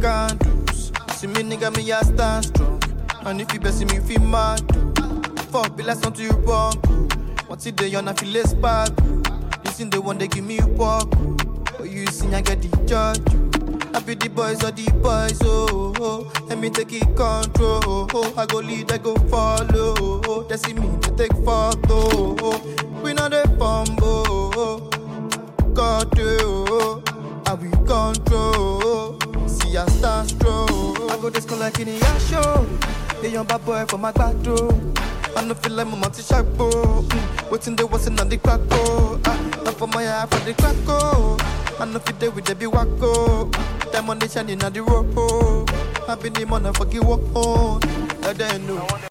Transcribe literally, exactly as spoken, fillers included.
candles. See me nigga, me I stand strong. And if you best see me feel mad, fuck, be like something wrong. What's it day on, I feel less bad. This in the one they give me walk. But you see, I get the judge. I be the boys or the boys, oh, oh. Let me take it control, oh. I go lead, I go follow, oh. They see me to take photo, oh. We know they fumble, oh. God, oh. I we control, see I stand strong. I go this call like in a show. They young bad boy for my bathroom. I no feel like my mouth is sharp, mm. Waiting there wasn't on the crack, oh. Ah, not for my eye for the crack, oh. I no fit there with the be wacko. Time on the shining on the rope, oh. I been the motherfucking walk on. I don't know.